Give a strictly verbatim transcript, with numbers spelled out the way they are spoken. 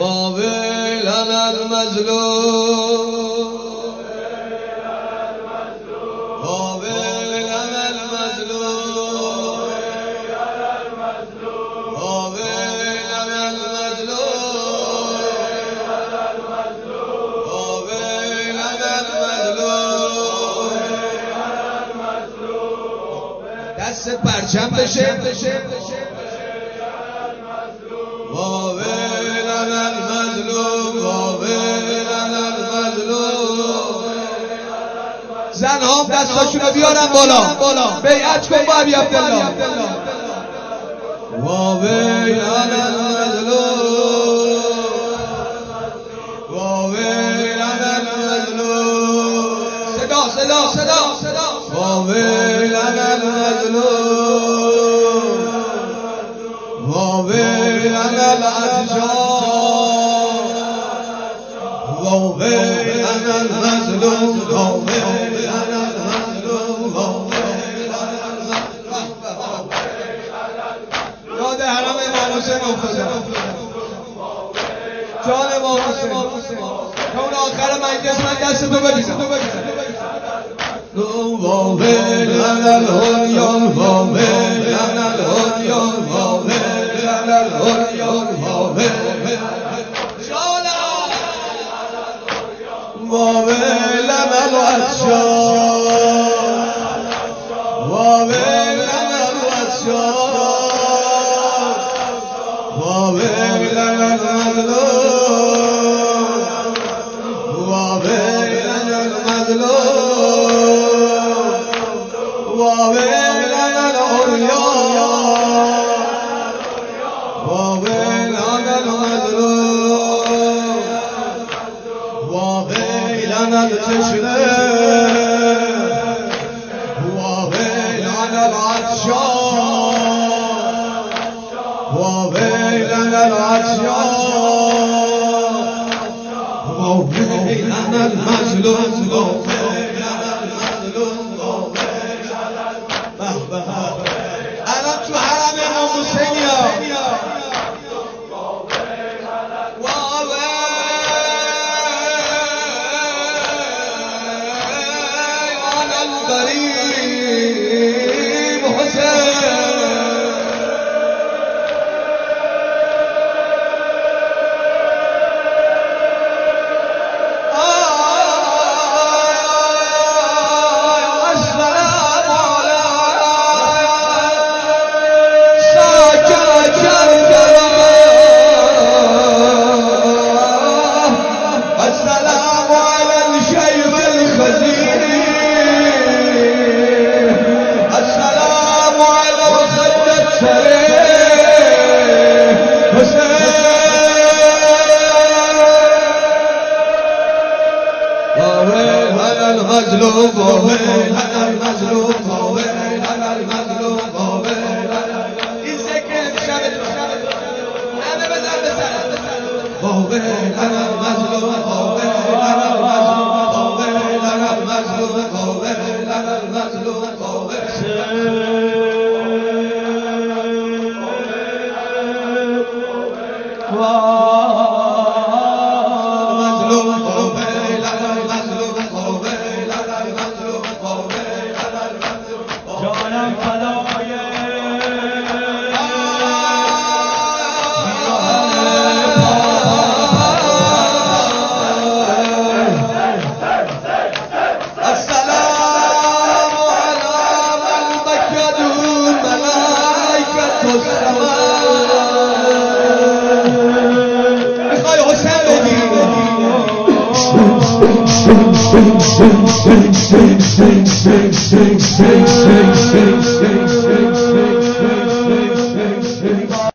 ويل على المظلوم ويل على المظلوم ويل على المظلوم ويل على المظلوم دست پرچم بشه وويل على المظلوم وويل على المظلوم زنهام دستاشونو بیارن بالا بیعت کن با ابی عبدالله وويل على المظلوم وويل على المظلوم صدا صدا صدا وويل على المظلوم وويل على الأشجار وويل على المظلوم وويل على المظلوم وويل على المظلوم یاد حرم امام حسین افتادم جان امام حسین تا اون آخر مجلس من دستتو بگیرم وويل على الهنيان وويل على الهنيان وويل على الهنيان وويل على الأشجار وويل على الأشجار وويل على المظلوم وويل على المظلوم وويل على العريان وويل على المظلوم وويل على التشريع وويل على العطشان وويل على العطشان وويل على المظلوم وويل على المظلوم وويل على المظلوم الان تو حرم امام حسین المظلوم وويل على المظلوم وويل على المظلوم وويل على این ذکر شب همه بزن بزن وويل على المظلوم وويل على المظلوم وويل على المظلوم وويل على المظلوم Sing, sing, sing, sing, sing, sing, sing, sing, sing.